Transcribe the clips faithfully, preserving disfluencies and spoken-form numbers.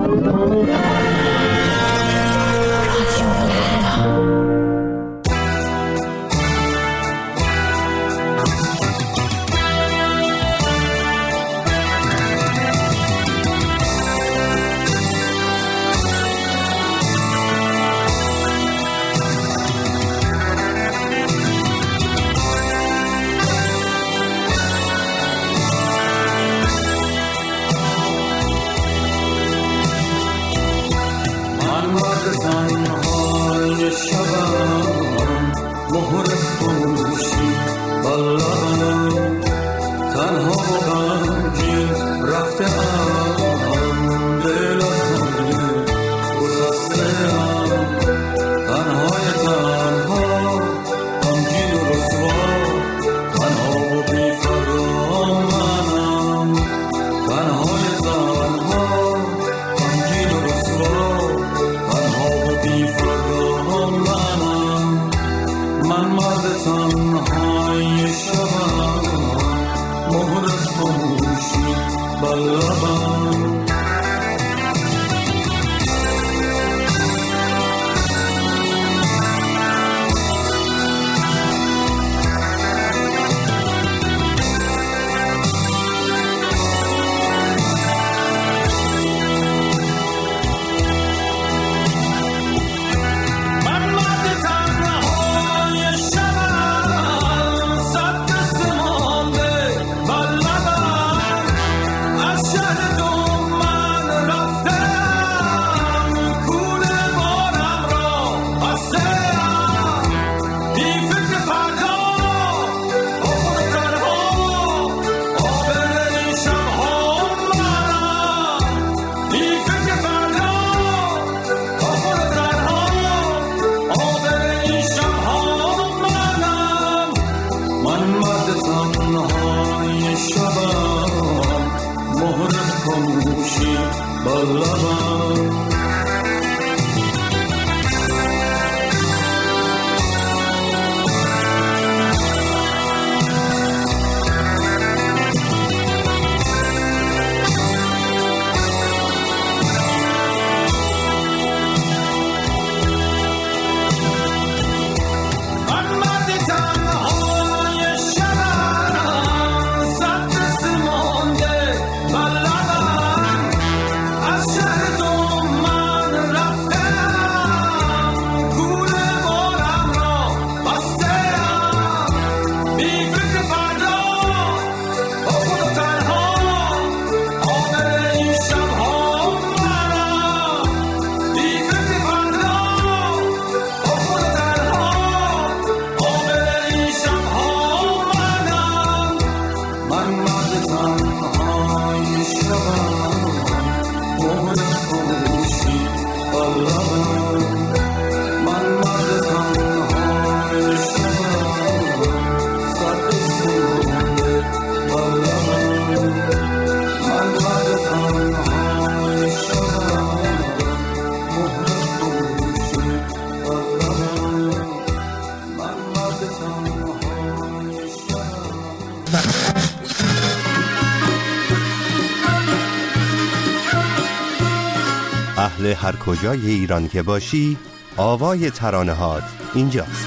اهل هر کجای ایران که باشی، آوای ترانه‌هات اینجاست.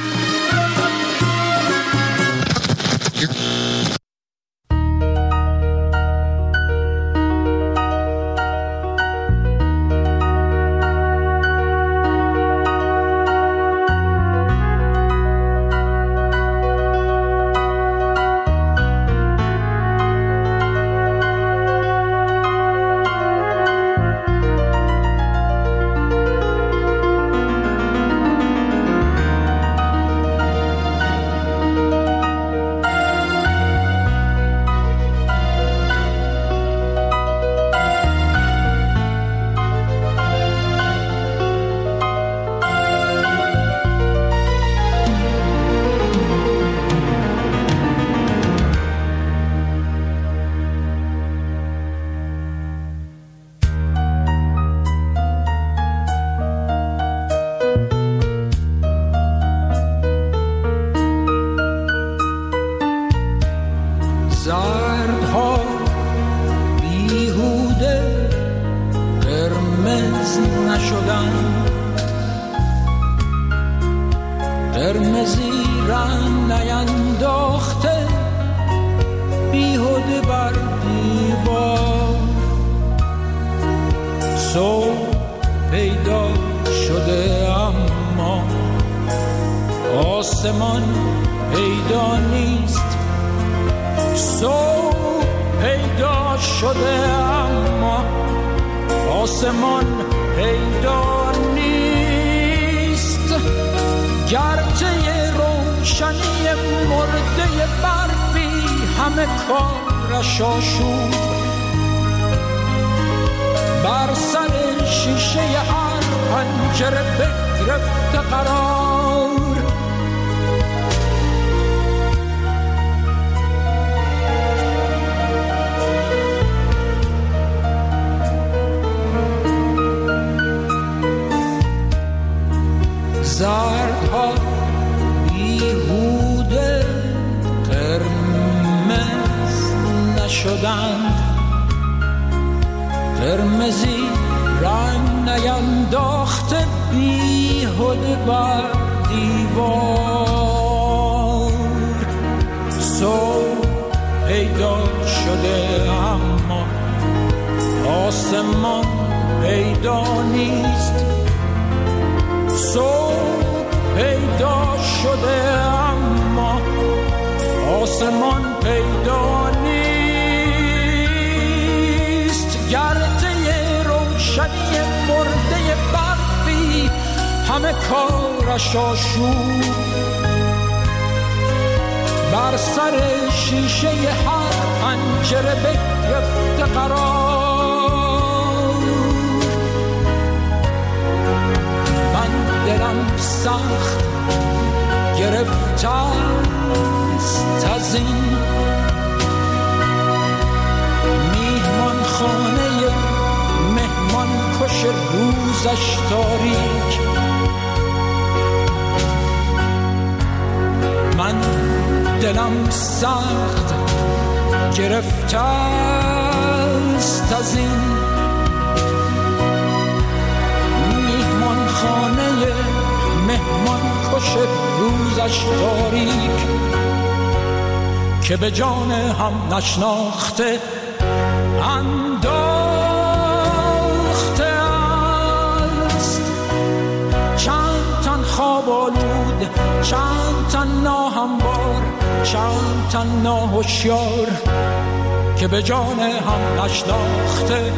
نشدند، قرمزی رنگ نینداخته بیهوده بر دیوار. صبح پیدا شده اما آسمان پیدا نیست. صبح پیدا شده اما آسمان پیدا نیست. گرچه روشنی مرده برفی همه کارش آشوب، بر سر شیشه هر پنجره بگرفته قرار. زردها بیهوده قرمز نشدند، قرمزی رنگ نینداخته بیهوده بر دیوار. صبح پیدا شده اما آسمان پیدا نیست. صبح پیدا شده اما آسمان پیدا نیست. گرده روشنی مرده برفی همه کارش آشوب، بر سر شیشه هر پنجره بگرفته قرار. من دلم سخت گرفته است از این میهمان خانه مهمان کش روزش تاریک. من دلم سخت گرفته است از این میهمان خانه مهمان کش روزش تاریک، که به جان هم نشناخته انداخته است. چند تن خواب آلود، چند تن ناهموار، چند تن ناهوشیار، که به جان هم نشناخته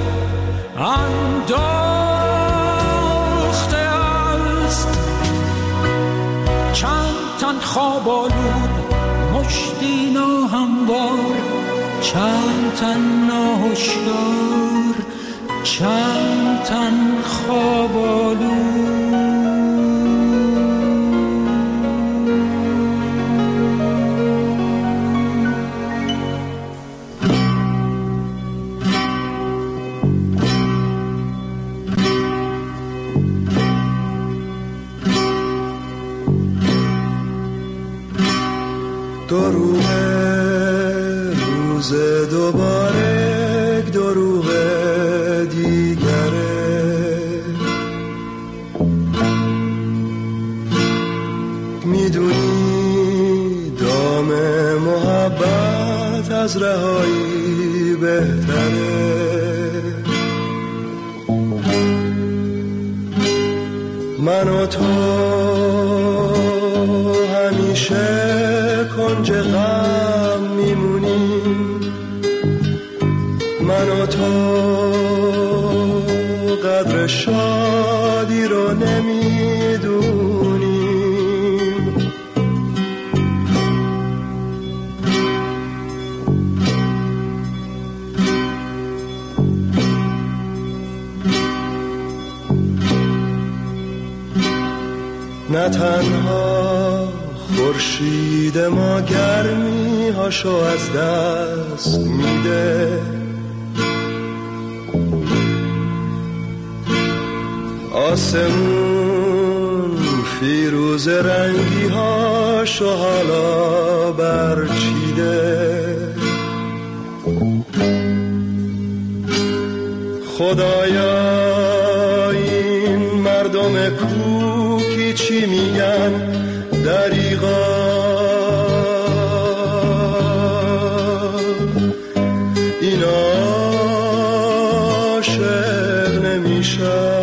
انداخته است. چند تن خواب آلود، مشتی ناهموار، چند تن ناهوشیار، چند تن خواب آلود. دروغ روز دوباره، دروغ دیگره. میدونی دام محبت از رهایی بهتره. من و تو همیشه کنج غم میمونیم. من و تو قدر شادی رو نمیدونیم. نه تنها خورشید ما گرمی هاشو از دست میده، آسمون فیروز رنگی هاشو حالا برچیده. خدایا این مردم کوکی چی میگن دریغا، این عاشق نمیشن.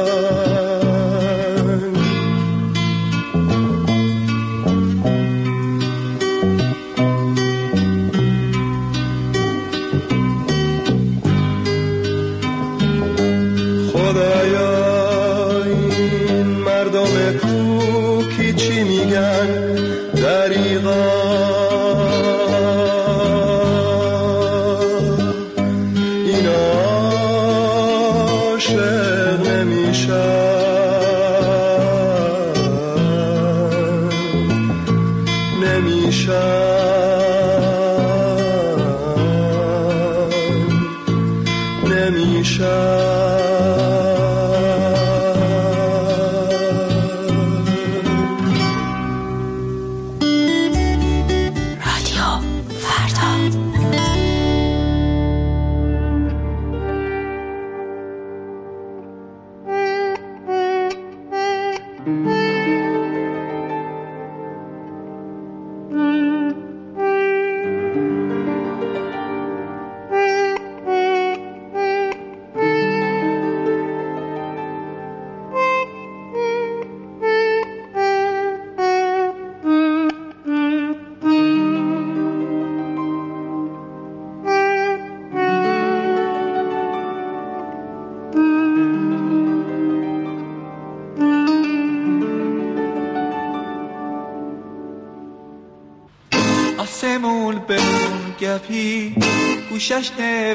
آسمون به اون گپی گوشش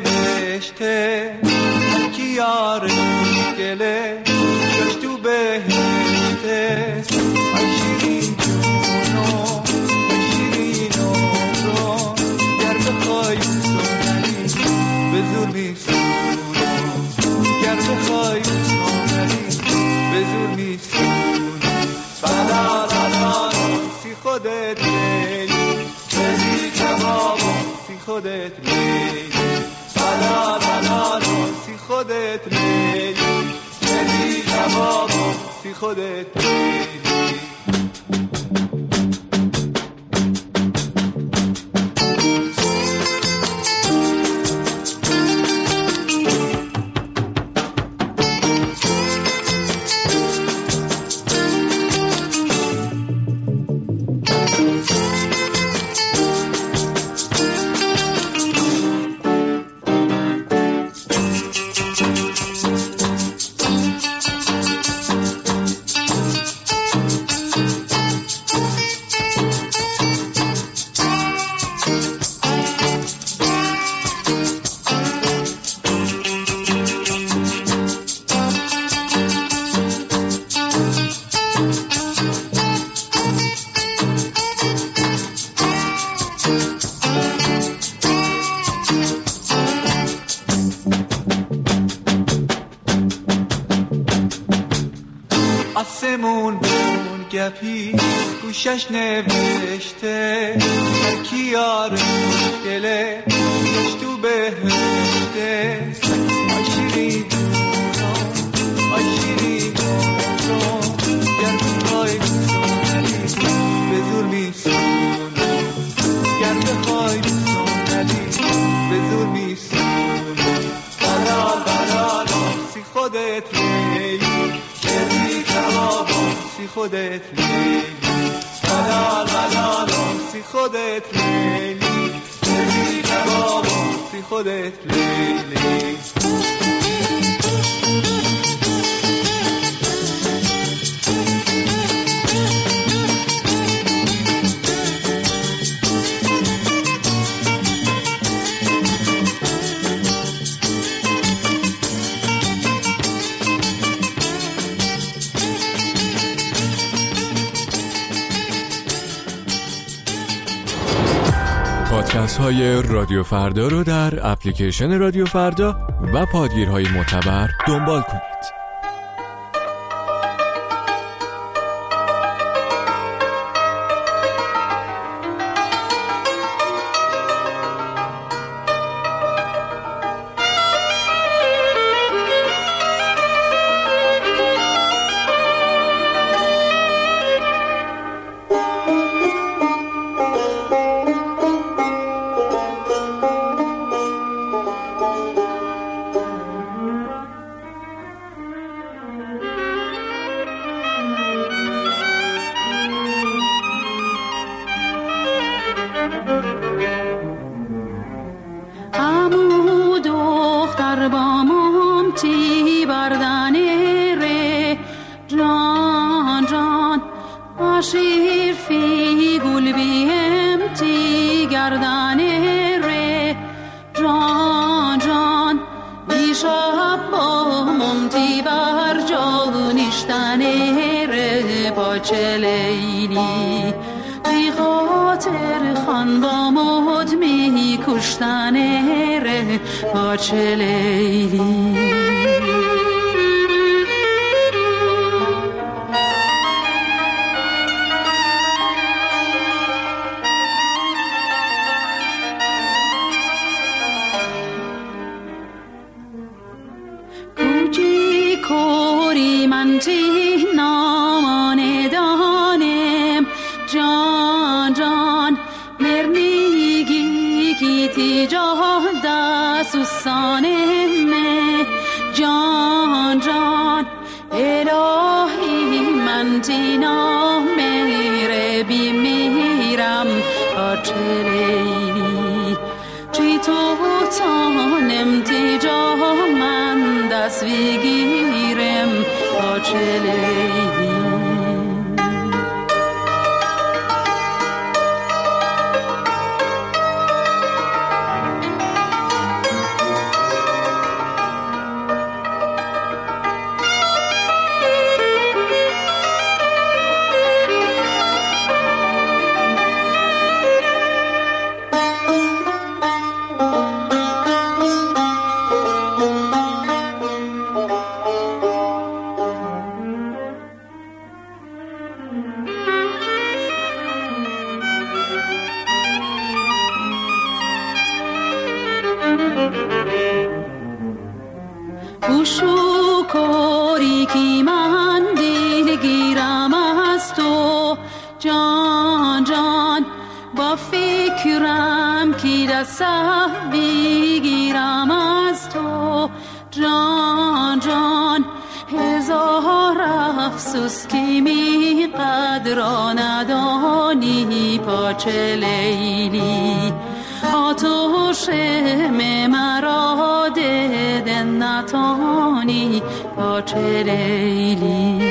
نوشته کی یار گله جاش تو بهشته. آی شیرین جونو آی شیرین عمرو گر بخوای سونری به زور میسونو، گر بخوای سونری به زور میسونو. بلا لا سی خودت بدی کبابو سی خودت لیلی، بلا بلا سی خودت لیلی، بدی کبابو سی خودت لیلی. آسمون به اون گپی گوشش نوشته کی یار گله جاش تو بهشته. آی شیرین جونو آی شیرین عمرو گر بخوای سونری به زور میسونو، گر بخوای سونری به زور میسونو. بلال بلال سی خودت لیلی، بدی کبابو سی خودت لیلی، بلال بلال سی خودت لیلی، بدی کبابو سی خودت لیلی. پادکست های رادیو فردا رو در اپلیکیشن رادیو فردا و پادگیرهای معتبر دنبال کنید. بر جانشتن ره پاچه لیلی بی خاطر خان با مد می کشتن ره پاچه لیلی جان جان الهی من دینا میره بی میرم پاچه لیلی چی تو تانم دی جا من دست بگیرم پاچه لیلی بوشو کاری که من دل گیرم از تو جان جان با فکرم که دست بگیرم از تو جان جان هزار افسوس که می قدر ندانی پاچه لیلی آتوش مرا ددن نتانی پاچه لیلی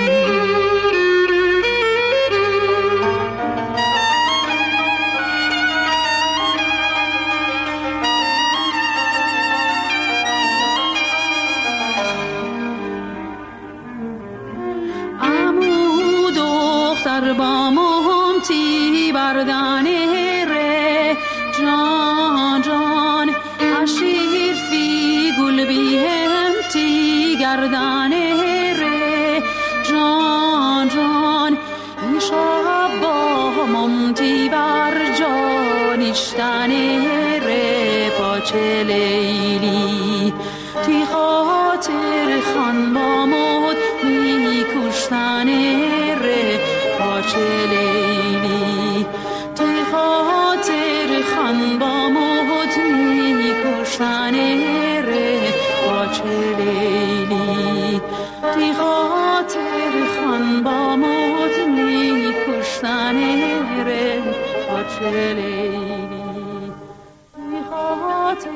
عمو دختر با مهمتی بردانه ره جان جان اشیر فی گل بیهمتی گردانه ره جان جان این شب با ممتی بر جانشتنه ره پاچه لیلی تی خاطر خان با مد می کشتنه ره پاچه لیلی تی خاطر خان با مد می کشتنه ره پاچه لیلی تی خاطر خان با مد می کشتنه ره پاچه لیلی تی خاطر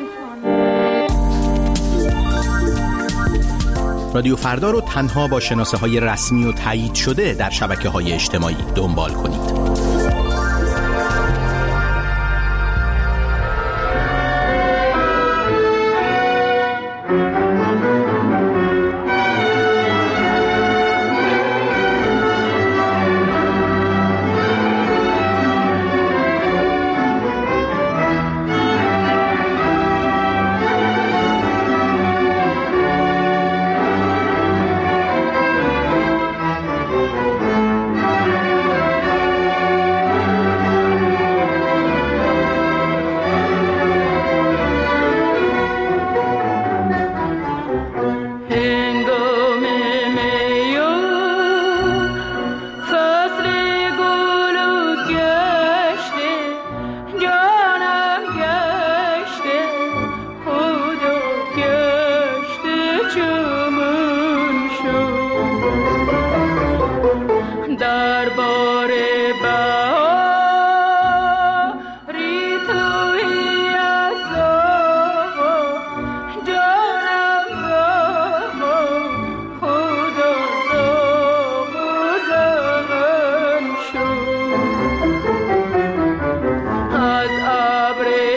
رادیو فردا رو تنها با شناسه های رسمی و تایید شده در شبکه های اجتماعی دنبال کنید.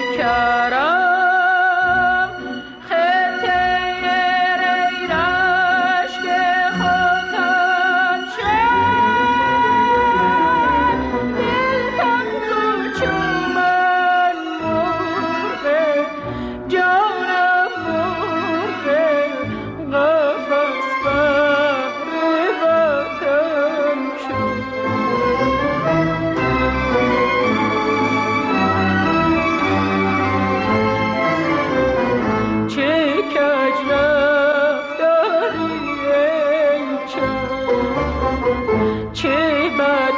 کرم خطه ریرم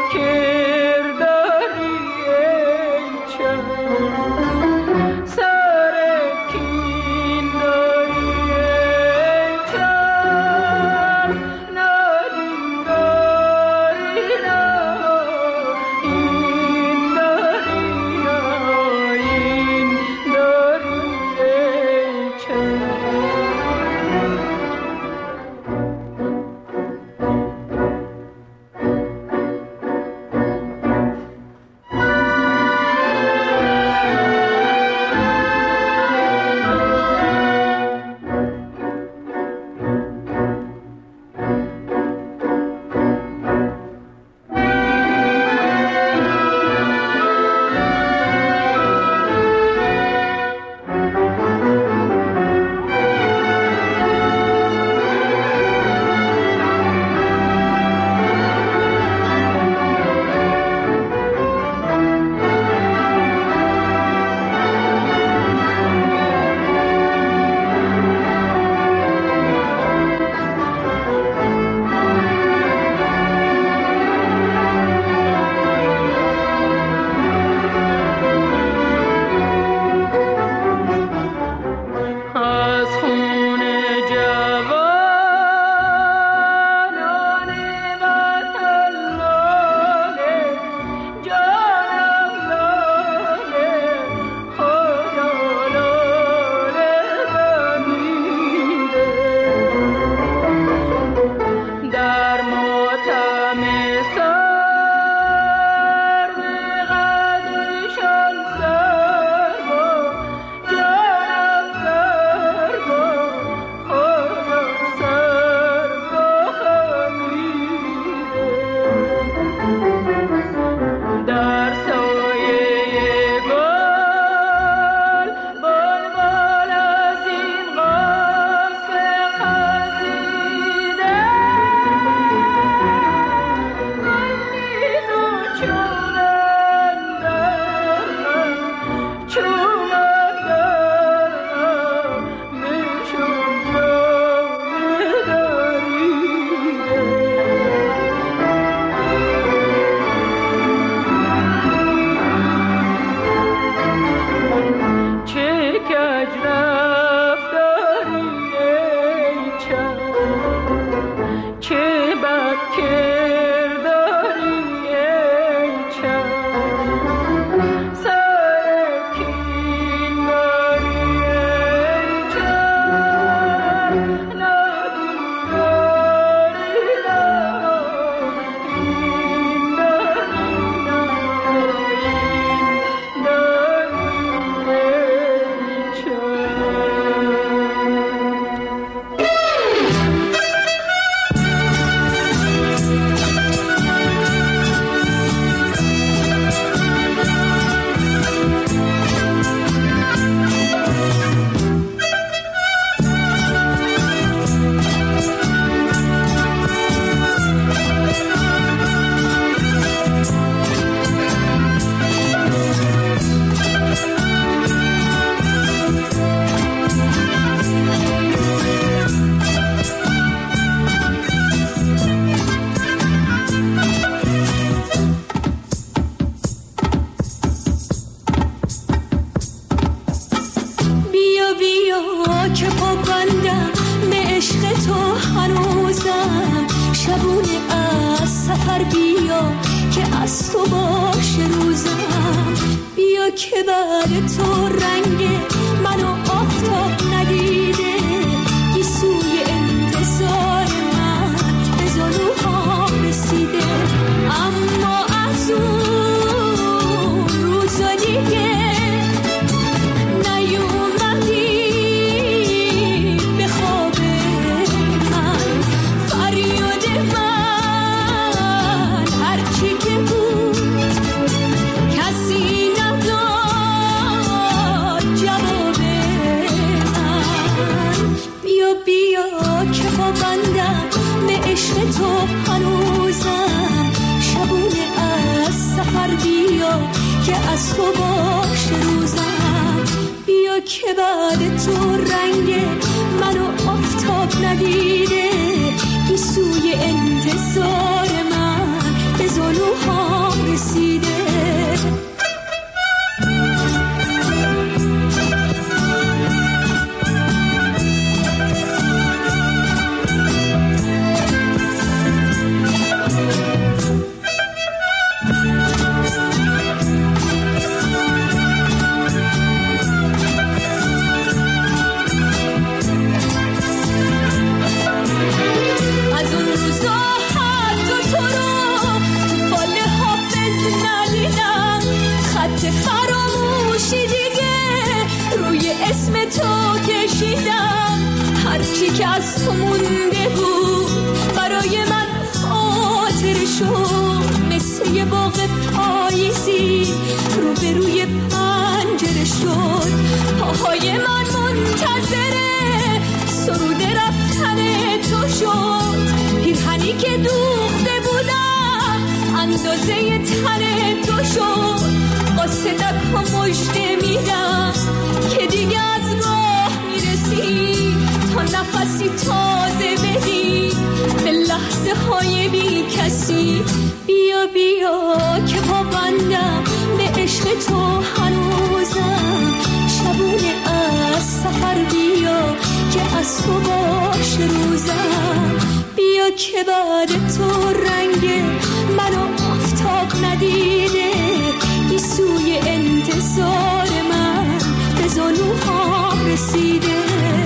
ندیده گیسوی انتظار من به زلوها اندازه تن تو شد قاصدک ها مژده میدم که دیگه از راه میرسی تا نفسی تازه بدی به لحظه های بی کسی. بیا بیا که پابندم به عشق تو هنوزم، شبونه از سفر بیا که از تو باشه روزم. بیا که بعد تو رنگ منو آفتاب ندیده، بی سوی انتظار من به زانوها رسیده.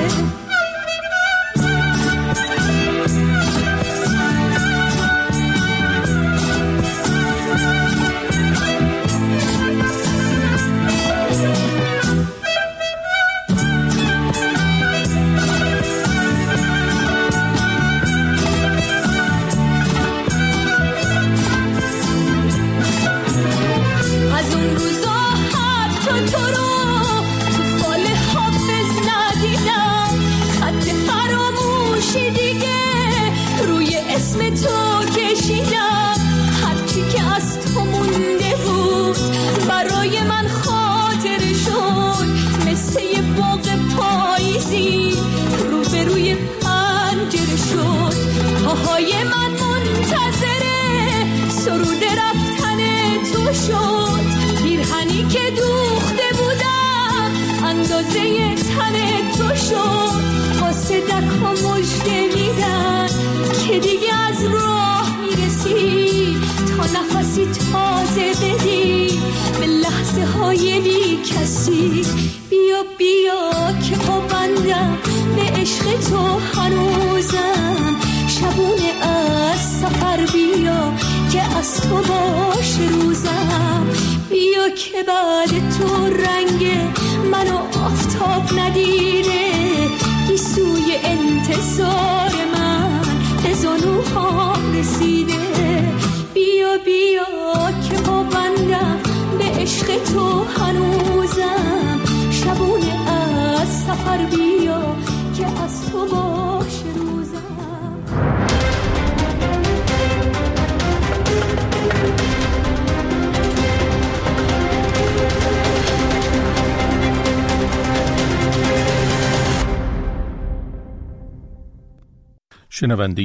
بیا بیا که پابندم به عشق تو هنوزم، شبونه از سفر بیا که از تو باشه روزم. بیا که بعد تو رنگ منو آفتاب ندیده، بی سوی انتظار من به زانوها رسیده. بیا بیا که پابندم به عشق تو هنوزم، شبونه از سفر بیا که از تو باشه روزم. شنونده